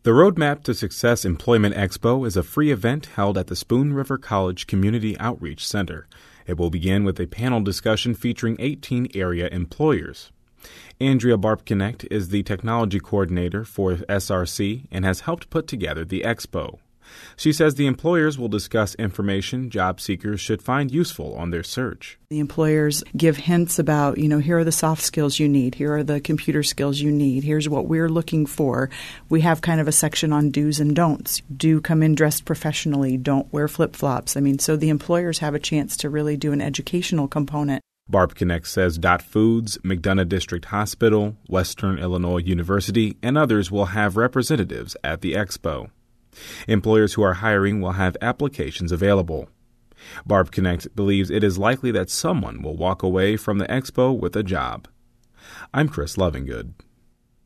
The Roadmap to Success Employment Expo is a free event held at the Spoon River College Community Outreach Center. It will begin with a panel discussion featuring 18 area employers. Andrea Barpknecht is the technology coordinator for SRC and has helped put together the expo. She says the employers will discuss information job seekers should find useful on their search. The employers give hints about, here are the soft skills you need. Here are the computer skills you need. Here's what we're looking for. We have kind of a section on do's and don'ts. Do come in dressed professionally. Don't wear flip-flops. So the employers have a chance to really do an educational component. Barpknecht says Dot Foods, McDonough District Hospital, Western Illinois University, and others will have representatives at the expo. Employers who are hiring will have applications available. Barpknecht believes it is likely that someone will walk away from the expo with a job. I'm Chris Lovingood.